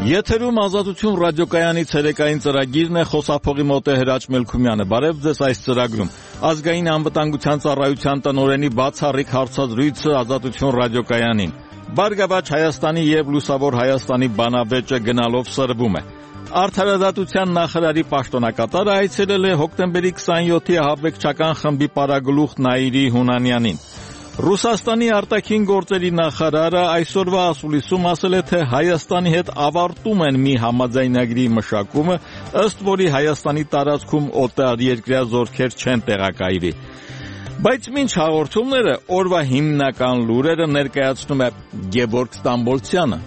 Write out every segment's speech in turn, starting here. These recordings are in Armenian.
Եթերում Ազատություն ռադիոկայանի ցերեկային ծրագիրն է, խոսափողի մոտ է Հրաչ Մելքումյանը։ Բարև ձեզ այս ծրագրում։ Ազգային անվտանգության ծառայության տնօրենի բացառիկ հարցազրույցը Ազատություն ռադիոկայանին։ Բարգավաճ Հայաստանի եւ Լուսավոր Հայաստանի բանավեճը գնալով սրվում է։ Արդարադատության նախարարի պաշտոնակատարը այցելել է հոկտեմբերի 27-ի ահաբեկչական խմբի պարագլուխ Նաիրի Հունանյանին։ Ռուսաստանի արտաքին գործերի նախարարը այսօրվա ասուլիսում ասել է, թե Հայաստանի հետ ավարտում են մի համաձայնագրի մշակումը, ըստ որի Հայաստանի տարածքում օտարերկրյա զորքեր չեն տեղակայվի։ Բայց մինչ հաղորդումները օրվա հիմնական լուրերը ներկայացնում է Գևորգ Ստամբոլցյանը։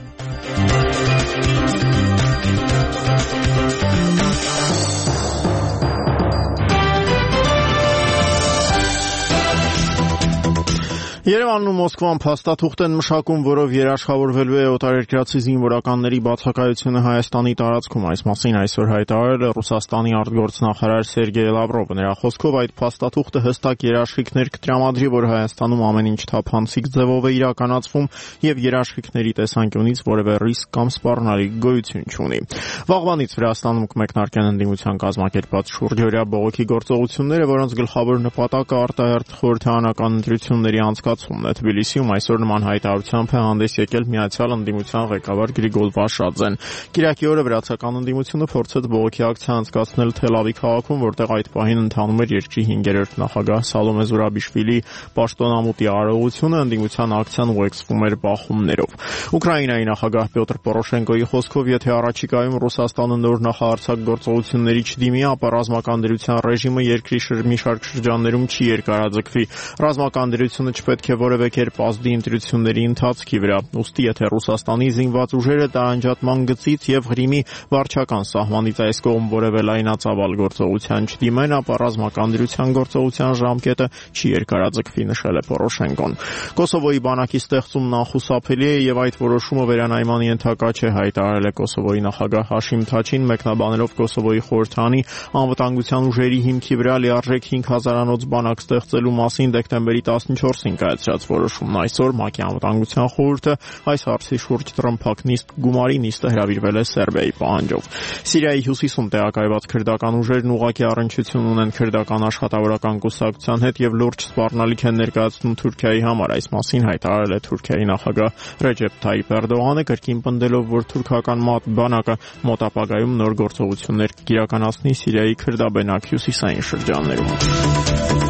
Երևանն ու Մոսկվան փաստաթուղթ են մշակում, որով երաշխավորվելու է օտարերկրացի զինվորականների բացակայությունը Հայաստանի տարածքում։ Այս մասին այսօր հայտարարել է Ռուսաստանի արտգործնախարար Սերգեյ Լավրովը։ Նրա խոսքով այդ փաստաթուղթը հստակ երաշխիքներ կտրամադրի, որ Հայաստանում ամեն ինչ թափանցիկ ձևով է իրականացվում եւ երաշխիքների տեսանկյունից որևէ ռիսկ կամ սպառնալիք գոյություն չունի։ Վաղվանից Վրաստանում կմեկնարկեն ընդդիմության կազմակերպած շուրջօրյա բողոքի գործողությունները, որոնց գլխավոր նպատակը արտահերթ խորհրդարանական ընտրությունների անցկացումն է։ Թբիլիսիում այսօր նման հայտարարությամբ է հանդես եկել Միացյալ ընդդիմության ղեկավար Գրիգոր Վաշաձեն։ Կիրակի օրը վրացական ընդդիմությունը փորձեց բողոքի ակցիա անցկացնել Թել Ավիվ քաղաքում, որտեղ այդ պահին ընթանում էր երկրի 5-րդ նախագահ Սալոմե Զուրաբիշվիլի պաշտոնամուտի արարողությունը, ընդդիմության ակցիան ուղեկցվում էր բախումներով։ Ուկրաինայի նախագահ Պյոտր Պորոշենկոյի խոսքով, եթե առաջիկայում Ռուսաստանը նոր նախահարցակ գործողությունների չդիմի, ապա ռազմական դրության ռեժիմը երկրի մի շարք շրջաններում չի երկարաձգվի։ Ռազմական դրությունը չպետք է որևէ կերպ ազդի ընտրությունների ընթացքի վրա։ Ուստի եթե Ռուսաստանի զինված ուժերը տարանջատման գծից եւ Ղրիմի վարչական սահմանից այս կողմ որևէ լայնածավալ գործողության չդիմեն, ապա ռազմական դրության գործողության ժամկետը չի երկարաձգվի, նշել է Պորոշենկոն։ Կոսովոյի բանակի ստեղծումն անխուսափելի է եւ այդ որոշումը վերանայման ենթակա չէ, հայտարարել է Կոսովոյի նախագահ Հաշիմ Թաչին, մեկնաբանելով Կոսովոյի խորհրդանի անվտանգության ուժերի հիմքի վրա լիարժեք 5000-անոց բանակ ստեղծելու մասին դեկտեմբերի 14-ին կայացրած որոշումն այսօր ՄԱԿ-ի անվտանգության խորհուրդը այս հարցի շուրջ տրմփակ գումարի նիստը հրավիրվել է Սերբիայի պահանջով։ Սիրիայի հյուսիսում տեղակայված քրդական ուժերն ուղղակի առնչություն ունեն քրդական աշխատավորական կուսակցության հետ եւ լուրջ սպառնալիք են ներկայացնում Թուրքիայի համար։ Այս մասին հայտարարել է Թուրքիայի նախագահ Ռեջեփ Թայիփ Էրդողանը, կրկին պնդելով, որ թուրքական բանակը մոտ ապագայում նոր գործողություններ կիրականացնի Սիրիայի քրդաբնակ հյուսիսային շրջաններում։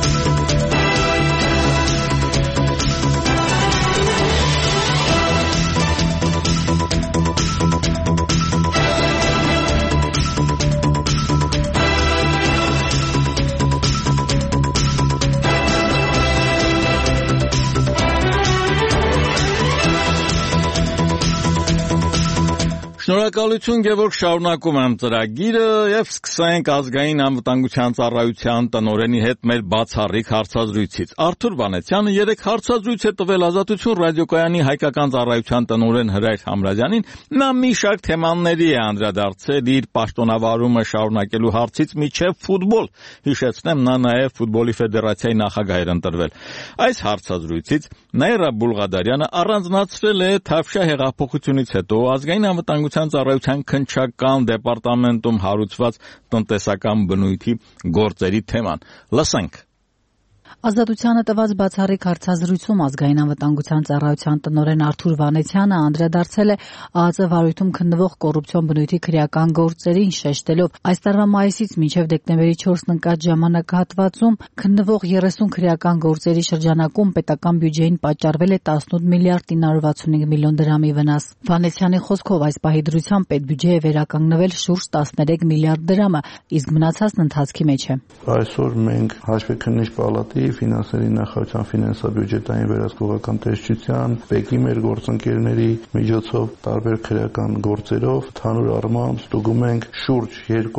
Շնորհակալություն Գևորգ, շարունակում եմ ծրագիրը եւ սկսենք ազգային անվտանգության ծառայության տնօրենի հետ մեր բացառիկ հարցազրույցից։ Արթուր Վանեցյանը 3 հարցազրույց է տվել Ազատություն ռադիոկայանի հայկական ծառայության տնօրեն Հրայր Համրազյանին։ Նա մի շարք թեմաների է անդրադարձել իր պաշտոնավարումը շարունակելու հարցից մինչև ֆուտբոլ։ Հիշեցնեմ, նա նաեւ ֆուտբոլի ֆեդերացիայի նախագահ էր ընտրվել։ Այս հարցազրույցից Նաիրա Բուլղադարյանը առանձնացրել է Թավշյա հեղափոխությունից հետո ազգային անվտանգության ծառայության քննչական դեպարտամենտում հարուցված տնտեսական բնույթի գործերի թեման։ Լսենք։ Ազատությանը տված բացառիկ հարցազրույցում ազգային անվտանգության ծառայության տնօրեն Արթուր Վանեցյանը անդրադարձել է ԱԱԾ վարույթում քննվող կոռուպցիոն բնույթի քրեական գործերին, շեշտելով այս տարվա մայիսից մինչև դեկտեմբերի 4-ն ընկած ժամանակահատվածում քննվող 30 քրեական գործերի շրջանակում պետական բյուջեին պատճառվել է 18 միլիարդ 965 միլիոն դրամի վնաս։ Վանեցյանի խոսքով այս պահի դրությամբ պետբյուջեը վերականգնվել շուրջ 13 միլիարդ դրամը, իսկ մնացածն ընթացքի մեջ է։ Այսօր մենք հաշվեկնիչ պալատի ֆինանսների նախարարության ֆինանսա-բյուջետային վերահսկողական տեսչության, ՊԵԿ-ի մեր գործընկերների միջոցով տարբեր քրեական գործերով ընդհանուր առմամբ ստուգում ենք շուրջ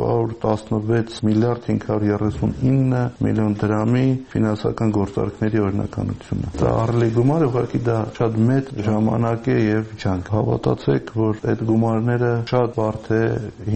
216 միլիարդ 539 միլիոն դրամի ֆինանսական գործարքների օրինականությունը։ Դա ահռելի գումար է, ուղղակի դա շատ մեծ ժամանակ է եւ ջանք։ Հավատացեք, որ այդ գումարները շատ բարդ է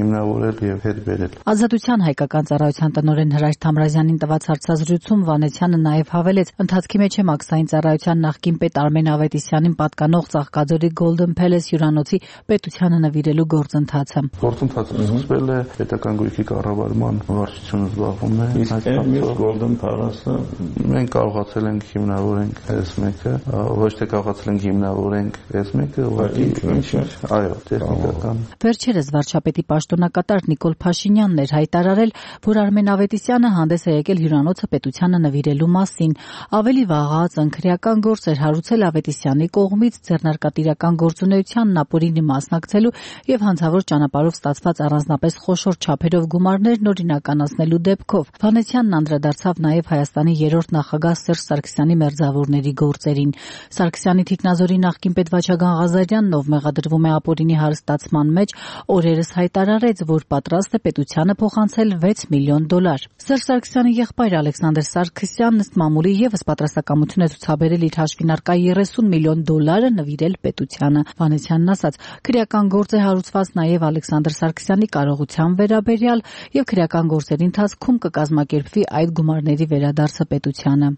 հիմնավորել եւ հետ բերել։ Ազատության հայկական ծառայության տնօրեն Հրայր Համրազյանին տված հարցազրույցում Վանեցյանը Ավետիսյանը նաև հավելեց, ընթացքի մեջ է մաքսային ծառայության նախկին պետ Արմեն Ավետիսյանին պատկանող Ծաղկաձորի Golden Palace հյուրանոցի պետությանը նվիրելու գործընթացը։ Գործընթացը սկսվել է, պետական գույքի կառավարման վարչությունը զբաղվում է։ Իսկ Golden Palace-ը մենք կարողացել ենք հիմնավորենք այս մեկը, ոչ թե կարողացել ենք հիմնավորենք այս մեկը, ուղղակի այո, տեխնիկական։ Վերջերս վարչապետի պաշտոնակատար Նիկոլ Փաշինյանն էր հայտարարել, որ Արմեն Ավետիսյանը հանդես է եկել հյուրանոցը պետությանը նվիրելու մասին։ Ավելի վաղ ընկերական գործ էր հարուցել Ավետիսյանի կողմից ձեռնարկատիրական գործունեությանն ապօրինի մասնակցելու եւ հանցավոր ճանապարհով ստացված առանձնապես խոշոր չափերով գումարներն օրինականացնելու դեպքով։ Վանեցյանն անդրադարձավ նաեւ Հայաստանի երրորդ նախագահ Սերժ Սարգսյանի մերձավորների գործերին։ Սարգսյանի թիկնազորի նախկին պետ Վաչագան Ղազարյանն, ով մեղադրվում է ապօրինի հարստացման մեջ, օրերս հայտարարեց, որ պատրաստ է պետությանը փոխանցել $6 միլիոն։ Սերժ Սարգսյանի եղբայր Ալեքսանդր Սարգսյանն ըստ մամուլի եւս պատրաստակամություն է ցուցաբերել իր հաշվին առկա $30 միլիոն նվիրել պետությանը։ Վանեցյանն ասաց, քրեական գործ է հարուցված նաեւ Ալեքսանդր Սարգսյանի կարողության վերաբերյալ եւ քրեական գործերի ընթացքում կկազմակերպվի այդ գումարների վերադարձը պետությանը։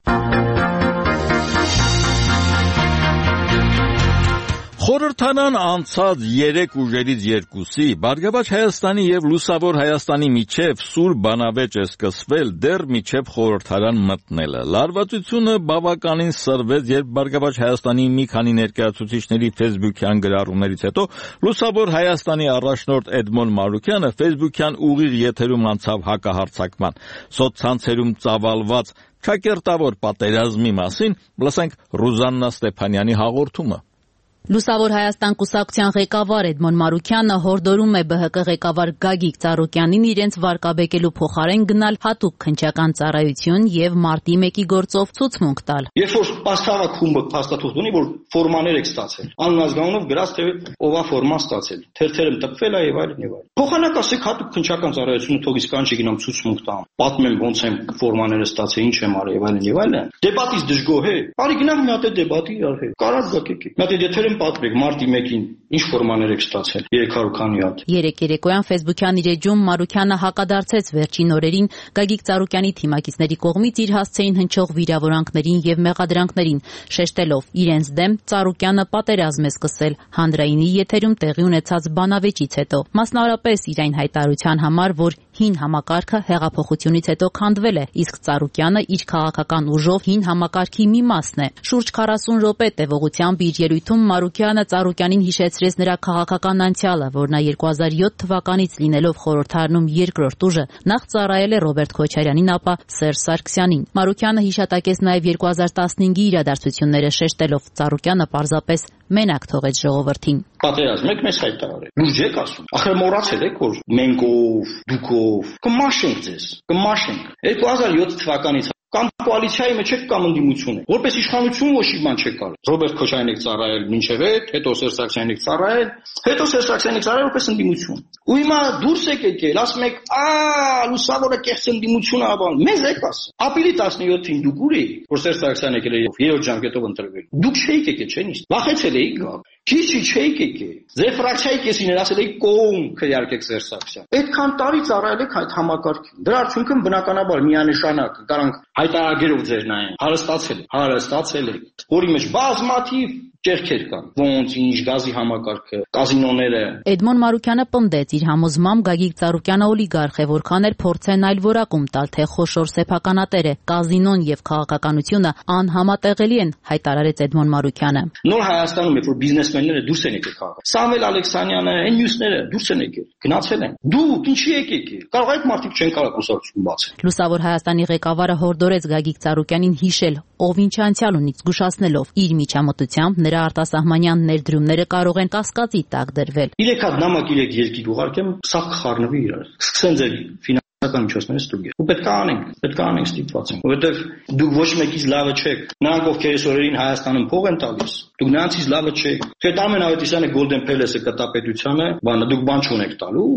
Խորհրդանան անցած 3 ուժերից 2-ի Բարգավաճ Հայաստանի եւ Լուսավոր Հայաստանի միջև սուր բանավեճ է սկսվել դեռ միջև խորհրդարան մտնելը։ Լարվածությունը բավականին սրվեց, երբ Բարգավաճ Հայաստանի մի քանի ներկայացուցիչների Facebook-յան գրառումներից հետո Լուսավոր Հայաստանի առաջնորդ Էդմոն Մարուկյանը Facebook-յան ուղիղ եթերում անցավ հակահարձակման։ Սոցցանցերում ծավալված ճակերտավոր պատերազմի մասին լսենք Ռուզաննա Ստեփանյանի հաղորդումը։ Լուսավոր Հայաստան կուսակցության ղեկավար Էդմոն Մարուկյանը հորդորում է ԲՀԿ ղեկավար Գագիկ Ծառուկյանին իրենց վարկաբեկելու փոխարեն գնալ հատուկ քննչական ծառայություն եւ մարտի 1-ի գործով ցուցմունք տալ։ Երբ որ պաստավակ խումբը փաստաթուղթ ունի, որ ֆորմաներ եք ստացել, անունազգանունով գրած թե ով է ֆորման ստացել, թերթերում տպվել է եւ այլն եւ այլն։ Փոխանակ ասեք հատուկ քննչական ծառայությունը թող իսկ կանչի գնամ ցուցմունք տամ։ Պատմեմ ոնց եմ ֆորմաները ստացել, ինչ եմ արել եւ այլն եւ այլն։ Դեբատից դժգոհ է։ Արի գնամ մի հատ է դեբատի արհե։ Կարած գակեք։ Մի հատ եթերում պատմեք մարտի 1-ին ինչ ֆորմաներ եք ստացել 300 քանի հատ։ Երեք երեկոյան Facebook-յան իր էջում Մարուկյանը հակադարձեց վերջին օրերին Գագիկ Ծառուկյանի թիմակիցների կողմից իր հասցեին հնչող վիրավորանքներին եւ մեղադրանքներին, շեշտելով իրենց դեմ Ծառուկյանը պատերազմ է սկսել հանրայինի եթերում տեղի ունեցած բանավեճից հետո։ Մասնավորապես իր այն հայտարարության համար, որ հին համակարգը հեղափոխությունից հետո քանդվել է, իսկ Ծառուկյանը իր քաղաքական ուժով հին համակարգի մի մասն է։ Շուրջ 40 րոպե տևողությամբ իր ելույթում Մարուկյանը Ծառուկյանին հիշեցրեց նրա քաղաքական անցյալը, որ նա 2007 թվականից լինելով խորհրդարանում երկրորդ ուժը նախ ծառայել է Ռոբերտ Քոչարյանին, ապա Սերժ Սարգսյանին։ Մարուկյանը հիշատակեց նաև 2015-ի իրադարձությունները, շեշտելով Ծառուկյանը պարզապես մենակ թողեց ժողովրդին։ Պատերազմ եք մեզ հայտարարել։ Լուրջ եք ասում։ Ախր մոռացել եք, որ մենքով, դուքով կմաշենք ձեզ, կմաշենք։ 2007 թվականից կամ կոալիցիայի մեջ եք կամ ընդդիմություն եք։ Որպես իշխանություն ոչ մի բան չեք արել։ Ռոբերտ Քոչարյանին եք ծառայել մինչև այդ, հետո Սերժ Սարգսյանին եք ծառայել, հետո Սերժ Սարգսյանին եք ծառայել որպես ընդդիմություն։ Ու հիմա դուրս եք եկել, ասում եք, Լուսավորը կեղծ ընդդիմություն է բան։ Մեզ եք ասում։ Ապրիլի 17-ին դուք ուր էիք, որ Սերժ Սարգսյանն եկել է 3 ժամկետով ընտրվել։ Դուք չէիք եկել, չէ՞, նիստ։ Վախեցել էիք գալ։ Քիչ չէիք եկել։ Ձեր ֆրակցիայի կեսին ասել էիք կողմ քրեարկեք Սերժ Սարգսյան։ Այդքան տարի ծառայել եք այդ համակարգին։ Դրա արդյունքում բնականաբար միանշանակ կարանք հայտարարներով ձեր նայեն։ Հարստացել եք, որի մեջ բազմաթիվ ճեղքեր կան, ոնց ինչ գազի համակարգը, կազինոները։ Էդմոն Մարուկյանը պնդեց իր համոզմամբ Գագիկ Ծառուկյանը օլիգարխ է, որքան էլ փորձեն այլ որակում տալ, թե խոշոր սեփականատեր է, կազինոն եւ քաղաքականությունը անհամատեղելի են, հայտարարեց Էդմոն Մարուկյանը։ Նոր Հայաստանում երբ որ բիզնեսմենները դուրս են եկել քաղաք, Սամվել Ալեքսանյանը, այն մյուսները դուրս են եկել, գնացել են։ Դուք ինչի եք եկել։ Կարող այդ մարդիկ չեն կարող կուսակցություն բացել։ Լուսավոր Հայաստանի ղեկավարը հորդորեց Գագիկ Ծառուկյանին հիշել, ով ինչ անցյալ ունի, զգուշացնելով իր միջամտությամբ նրա արտասահմանյան ներդրումները կարող են կասկածի տակ դրվել։ 3 հատ նամակ 3 երկիր ուղարկեմ, սա կխառնվի իրար։ Սկսեն ձեր ֆինանսական միջոցները ստուգել։ Ու պետք է անենք ստիպված ենք, որովհետև դուք ոչ մեկից լավը չեք։ Նրանք ովքեր այս օրերին Հայաստանում փող են տալիս, դուք նրանցից լավը չեք։ Թե Արմեն Ավետիսյանը Golden Palace-ը կտա պետությանը, բանը դուք բան չունեք տալու։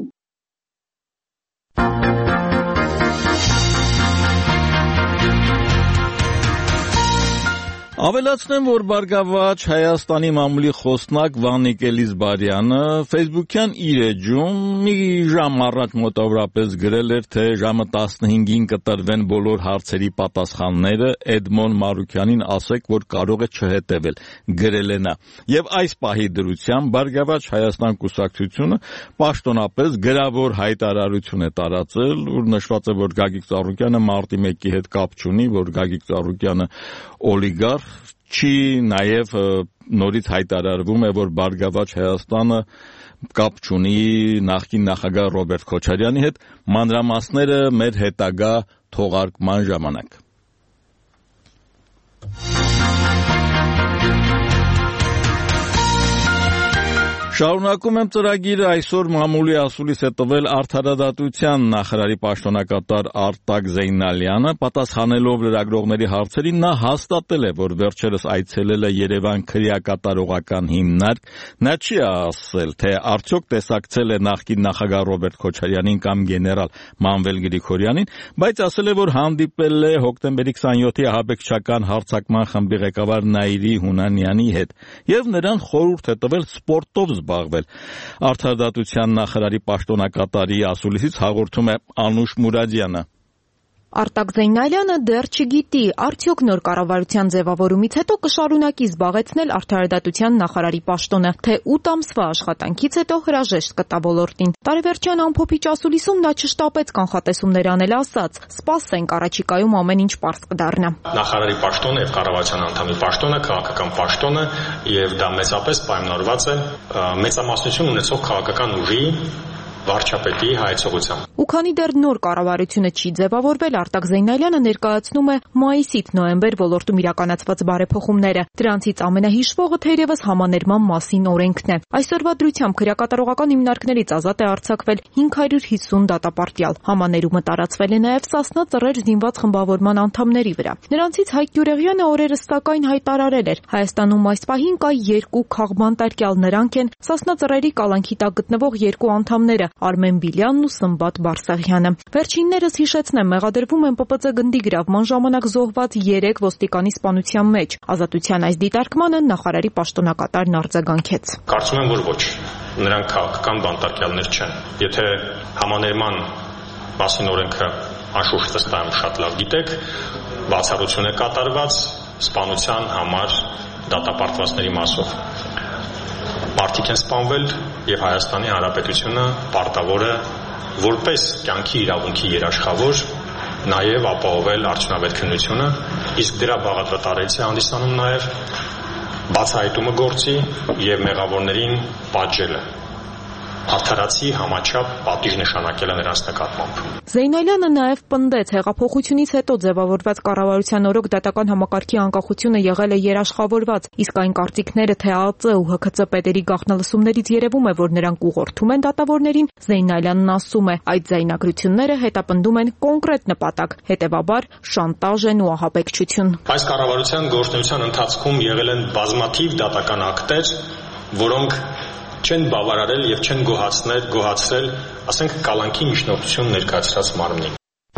Ավելացնեմ, որ Բարգավաճ Հայաստանի մամուլի խոսնակ Վանիկ Էլիզբարյանը Facebook-յան իր էջում մի ժամ առաջ մոտավորապես գրել էր, թե ժամը 15-ին կտրվեն բոլոր հարցերի պատասխանները, Էդմոն Մարուքյանին ասեք, որ կարող է չհետևել, գրել է նա։ Եվ այս պահի դրությամբ Բարգավաճ Հայաստան կուսակցությունը պաշտոնապես գրավոր հայտարարություն է տարածել, որ նշված է, որ Գագիկ Ծառուկյանը մարտի 1-ի հետ կապ չունի, որ Գագիկ Ծառուկյանը օլիգարխ չի, նաև նորից հայտարարվում է, որ Բարգավաճ Հայաստանը կապ չունի նախկին նախագահ Ռոբերտ Քոչարյանի հետ, մանրամասները մեր հետագա թողարկման ժամանակ։ Շարունակում եմ ծրագիրը, այսօր մամուլի ասուլիս է տվել Արդարադատության նախարարի պաշտոնակատար Արտակ Զեյնալյանը, պատասխանելով լրագրողների հարցերին, նա հաստատել է, որ վերջերս այցելել է Երևան քրեակատարողական հիմնարկ, նա չի ասել, թե արդյոք տեսակցել է նախկին նախագահ Ռոբերտ Քոչարյանին կամ գեներալ Մանվել Գրիգորյանին, բայց ասել է, որ հանդիպել է հոկտեմբերի 27-ի ահաբեկչական հարձակման խմբի ղեկավար Նաիրի Հունանյանի հետ եւ նրան խորհուրդ է տվել սպորտով զբաղվել։ Արդարադատության նախարարի պաշտոնակատարի ասուլիսից հաղորդում է Անուշ Մուրադյանը։ Արտակ Զեյնալյանը դեռ չգիտի, արդյոք նոր կառավարության ձևավորումից հետո կշարունակի զբաղեցնել Արդարադատության նախարարի պաշտոնը, թե 8 ամսվա աշխատանքից հետո հրաժեշտ կտա ոլորտին։ Տարեվերջյան ամփոփիչ ասուլիսում նա չշտապեց կանխատեսումներ անել, ասաց. «Սպասենք, առաջիկայում ամեն ինչ պարզ կդառնա»։ Նախարարի պաշտոնը եւ կառավարության անդամի պաշտոնը քաղաքական պաշտոն է եւ դա մեծապես պայմանավորված է մեծամասնություն ունեցող քաղաքական ուժի վարչապետի հայեցողությամբ։ Ու քանի դեռ նոր կառավարությունը չի ձևավորվել, Արտակ Զեյնալյանը ներկայացնում է մայիսից նոյեմբեր ոլորտում իրականացված բարեփոխումները։ Դրանցից ամենահիշվողը թերևս համաներման մասին օրենքն է։ Այսօրվա դրությամբ քրեակատարողական հիմնարկներից ազատ է արձակվել 550 դատապարտյալ։ Համաներումը տարածվել է նաև Սասնա ծռեր զինված խմբավորման անդամների վրա։ Նրանցից Հայկ Գյուրեղյանը օրերս սակայն հայտարարել էր. Հայաստանում այս պահին կա 2 քաղբանտարկյալ, նրանք են Սասնա ծռերի կալանքի տակ գտնվող 2 անդամները՝ Արմեն Բիլյանն ու Սմբատ Բարսեղյանը։ Վերջիններս հիշեցնեմ, մեղադրվում են ՊՊՑ գնդի գրավման ժամանակ զոհված 3 ոստիկանի սպանության մեջ։ Ազատության այս դիտարկմանը նախարարի պաշտոնակատարն արձագանքեց. Կարծում եմ, որ ոչ, նրանք քաղաքական բանտարկյալներ չեն։ Եթե համաներման մասին օրենքը անշուշտ վստահ եմ շատ լավ գիտեք, բացառություն է կատարված սպանության համար դատապարտվածների մասով։ Մարդիկ են սպանվել եւ Հայաստանի Հանրապետությունը պարտավոր է որպես կյանքի իրավունքի երաշխավոր նաեւ ապահովել արդյունավետ քննությունը, իսկ դրա բաղադրատարեցի հանդիսանում նաեւ բացահայտումը գործի եւ մեղավորներին պատժելը։ Արդարացի համաչափ պատիժ նշանակելը նրանց նկատմամբ։ Զեյնալյանը նաև պնդեց, հեղափոխությունից հետո ձևավորված կառավարության օրոք դատական համակարգի անկախությունը եղել է երաշխավորված, իսկ այն կարծիքները, թե ԱԱԾ ու ՀՔԾ պետերի գաղտնալսումներից երևում է, որ նրանք ուղղորդում են դատավորներին, Զեյնալյանն ասում է, այդ ձայնագրությունները հետապնդում են կոնկրետ նպատակ, հետևաբար շանտաժ են ու ահաբեկչություն։ Այս կառավարության գործունեության ընթացքում եղել են բազմաթիվ դատական ակտեր, որոնք չեն բավարարել եւ չեն գոհացրել, ասենք, կալանքի միջնորդություն ներկայացրած մարմնին։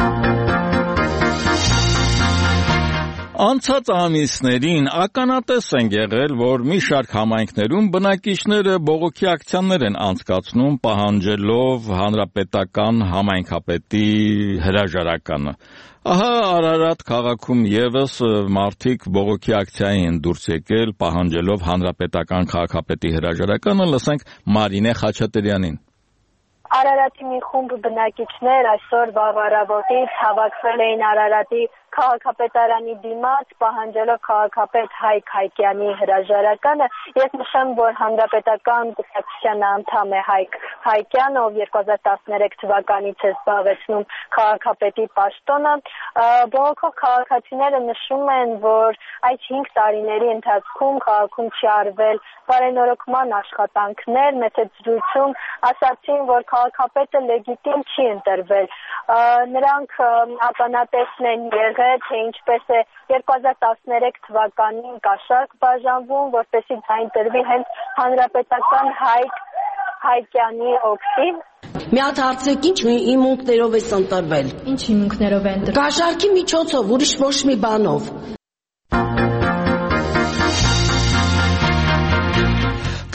Անցած ամիսներին ականատես են եղել, որ մի շարք համայնքներում բնակիչները բողոքի ակցիաներ են անցկացնում, պահանջելով հանրապետական համայնքապետի հրաժարականը։ Ահա Արարատ քաղաքում եւս մարդիկ բողոքի ակցիայի են դուրս եկել, պահանջելով հանրապետական քաղաքապետի հրաժարականը, լսենք Մարինե Խաչատրյանին։ Արարատի մի խումբ բնակիչներ այսօր վաղ առավոտից հավաքվել էին Արարատի քաղաքապետարանի դիմաց, պահանջելով քաղաքապետ Հայկ Հայկյանի հրաժարականը։ Ես նշեմ, որ հանրապետական կուսակցության անդամ է Հայկ Հայկյանը, ով 2013 թվականից է զբաղեցնում քաղաքապետի պաշտոնը։ Բողոքող քաղաքացիները նշում են, որ այս 5 տարիների ընթացքում քաղաքում չի արվել բարենորոգման աշխատանքներ, մեծ զրույցում ասացին, որ քաղաքապետը լեգիտիմ չի ընտրվել։ Նրանք ականատեսն են եղել, թե ինչպես է 2013 թվականին կաշառք բաժանվում, որպեսզի ձայն տրվի հենց հանրապետական Հայկ Հայկյանի օգտին։ Մի հատ հարցեք, ինչ հիմունքներով է ընտրվել։ Ինչ հիմունքներով է ընտրվել։ Կաշառքի միջոցով, ուրիշ ոչ մի բանով։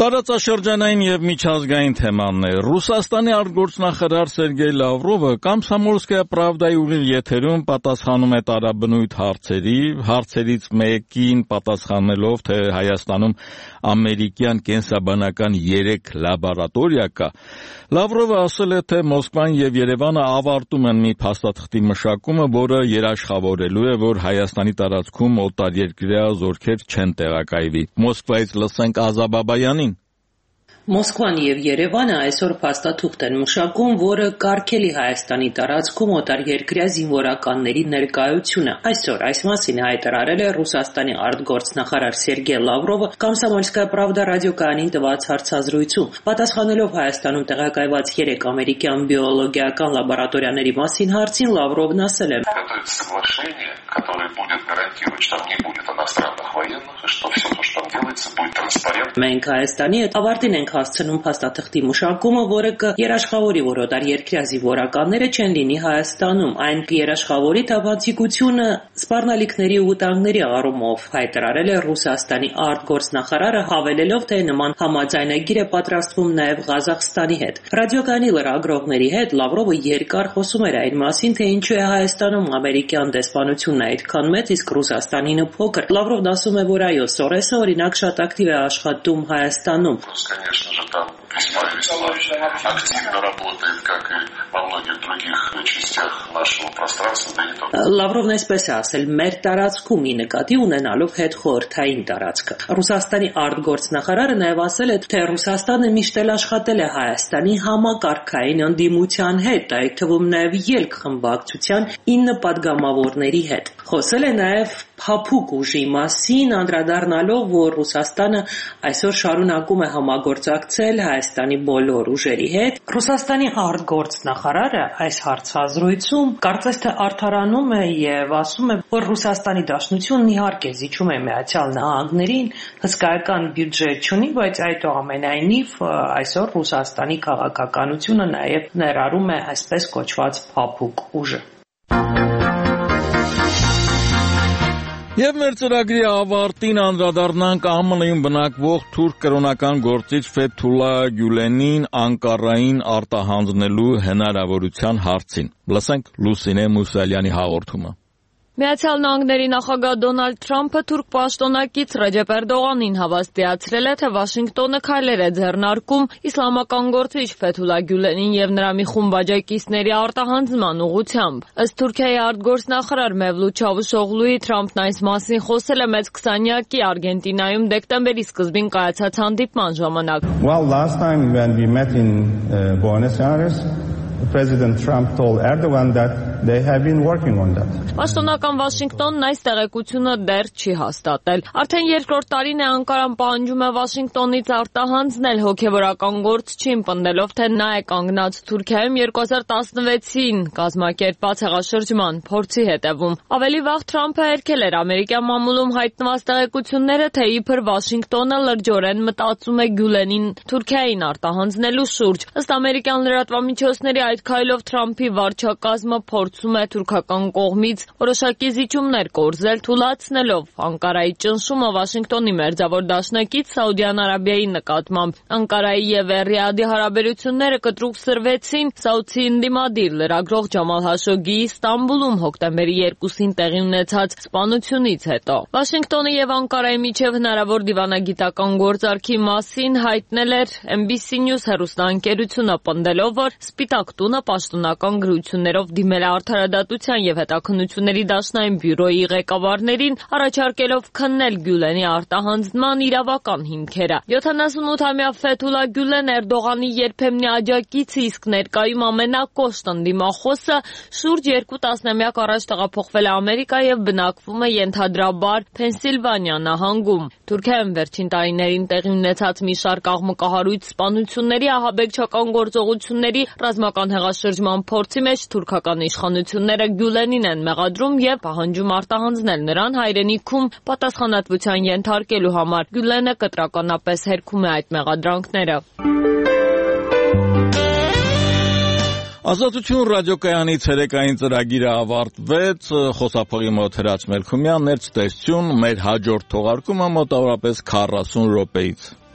Տարածաշրջանային եւ միջազգային թեմաներ։ Ռուսաստանի արտգործնախարար Սերգեյ Լավրովը Կոմսոմոլսկայա Պրավդայի ուղիղ եթերում պատասխանում է տարաբնույթ հարցերից մեկին պատասխանելով, թե Հայաստանում ամերիկյան կենսաբանական 3 լաբորատորիա կա։ Լավրովը ասել է, թե Մոսկվան եւ Երևանը ավարտում են մի փաստաթղթի մշակումը, որը երաշխավորելու է, որ Հայաստանի տարածքում օտարերկրյա զորքեր չեն տեղակայվի։ Մոսկվայից լսենք Ազաբաբայանին։ Մոսկվան եւ Երևանը այսօր փաստաթուղթ են մշակում, որը կարգելի Հայաստանի տարածքում օտարերկրյա զինվորականների ներկայությունը։ Այսօր այս մասին հայտարարել է Ռուսաստանի արտգործնախարար Սերգեյ Լավրովը Կոմսոմոլսկայա Պրավդա ռադիոկայանին տված հարցազրույցում։ Պատասխանելով Հայաստանում տեղակայված 3 ամերիկյան բիոլոգիական լաբորատորիաների մասին հարցին, Լավրովն ասել է. Մենք Հայաստանի հետ ավարտին ենք հասցնում փաստաթղթի մշակումը, որը կերաշխավորի, որ օտարերկրյա զինվորականները չեն լինի Հայաստանում, այն կերաշխավորի թափանցիկությունը սպառնալիքների ու վտանգների առումով, հայտարարել է Ռուսաստանի արտգործնախարարը, հավելելով, թե նման համաձայնագիր է պատրաստվում նաև Ղազախստանի հետ։ Ռադիոկայանի լրագրողների հետ Լավրովը երկար խոսում էր այն մասին, թե ինչու է Հայաստանում ամերիկյան դեսպանությունն այդքան մեծ, իսկ Ռուսաստանինը փոքր։ Լավրովն ասում է, որ այո, Սորեսը օրինակ շատ ակտիվ է աշխատում Հայաստանում։ активно работает, как и во многих других частях нашего пространства. Լավրովն այսպես է ասել, մեր տարածքում ի նկատի ունենալով հետխորհրդային տարածքը։ Ռուսաստանի արտգործնախարարը նաև ասել է, թե Ռուսաստանը միշտ էլ աշխատել է Հայաստանի համակարգային ընդդիմության հետ, այդ թվում նաև ելք խմբակցության 9 падգամավորների հետ։ Խոսել է նաև փափուկ ուժի մասին, անդրադառնալով, որ Ռուսաստանը այսօր շարունակում է համագործակցել Հայաստանի բոլոր ուժերի հետ։ Ռուսաստանի արտգործնախարարը այս հարցազրույցում կարծես թե արդարանում է եւ ասում է, որ Ռուսաստանի Դաշնությունն իհարկե զիջում է Միացյալ Նահանգներին, հսկայական բյուջետ չունի, բայց այդուամենայնիվ այսօր Ռուսաստանի քաղաքականությունը նաեւ ներառում է այսպես կոչված փափուկ ուժը։ Եվ մեր ծրագրի ավարտին անդրադառնանք ԱՄՆ-ում բնակվող թուրք կրոնական գործիչ Ֆեթուլլա Գյուլենին Անկարային արտահանձնելու հնարավորության հարցին։ Լսենք Լուսինե Մուսալյանի հաղորդումը։ Միացյալ Նահանգների նախագահ Դոնալդ Թրամփը թուրք պաշտոնակից Ռեջեփ Էրդողանին հավաստիացրել է, թե Վաշինգտոնը քայլեր է ձեռնարկում իսլամական գործիչ Ֆեթուլլա Գյուլենին եւ նրա մի խումբ աջակիցների արտահանձնման ուղղությամբ։ Ըստ Թուրքիայի արտգործնախարար Մևլութ Չավուշօղլուի, Թրամփն այս մասին խոսել է մեծ 20-յակի Արգենտինայում դեկտեմբերի սկզբին կայացած հանդիպման ժամանակ։ Well, last time when we met in Buenos Aires, President Trump told Erdogan that they have been working on that. Պաշտոնական Վաշինգտոնն այս տեղեկությունը դեռ չի հաստատել։ Արդեն երկրորդ տարին է Անկարան պահանջում է Վաշինգտոնից արտահանձնել հոգևորական գործչին, պնդելով, թե նա է կանգնած Թուրքիայում 2016-ին կազմակերպված հեղաշրջման փորձի հետևում։ Ավելի վաղ Թրամփը երգել էր ամերիկյան մամուլում հայտնված տեղեկությունները, թե իբր Վաշինգտոնը լրջորեն մտածում է Գյուլենին Թուրքիային արտահանձնելու շուրջ։ Ըստ ամերիկյան լրատվամիջոցների այդ քայլով Թրամփի վարչակազմը փորձում է թուրքական կողմից որոշակի զիջումներ կորզել, թուլացնելով Անկարայի ճնշումը Վաշինգտոնի մերձավոր դաշնակից Սաուդյան Արաբիայի նկատմամբ։ Անկարայի եւ Ռիադի հարաբերությունները կտրուկ սրվեցին Սաուդի ընդդիմադիր լրագրող Ջամալ Հաշոգիի Ստամբուլում հոկտեմբերի 2-ին տեղի ունեցած սպանությունից հետո։ Վաշինգտոնի եւ Անկարայի միջև հնարավոր դիվանագիտական գործարքի մասին հայտնել էր NBC News հեռուստաընկերությունը, պնդելով, որ Սպիտակ տունը պաշտոնական գրություններով դիմել է Արդարադատության եւ հետաքննությունների դաշնային բյուրոյի ղեկավարներին, առաջարկելով քննել Գյուլենի արտահանձնման իրավական հիմքերը։ 78-ամյա Ֆեթուլլա Գյուլեն Էրդողանի երբեմնի աջակիցը, իսկ ներկայում ամենակոշտ ընդդիմախոսը, շուրջ 2 տասնամյակ առաջ տեղափոխվել է Ամերիկա եւ բնակվում է ենթադրաբար Փենսիլվանիա նահանգում։ Թուրքիայում վերջին տարիներին տեղի ունեցած մի շարք աղմկահարույց սպանությունների, ահաբեկչական գործողությունների, ռազմական հեղաշրջման փորձի մեջ թուրքական իշխանությունները Գյուլենին են մեղադրում եւ պահանջում արտահանձնել նրան հայրենիքում պատասխանատվության ենթարկելու համար։ Գյուլենը կտրականապես հերքում է այդ մեղադրանքները։ Ազատություն ռադիոկայանի ցերեկային ծրագիրը ավարտվեց, խոսափողի մոտ Հրաչ Մելքումյան, ներկայացություն, մեր հաջորդ թողարկումը մոտավորապես 40 րոպեից։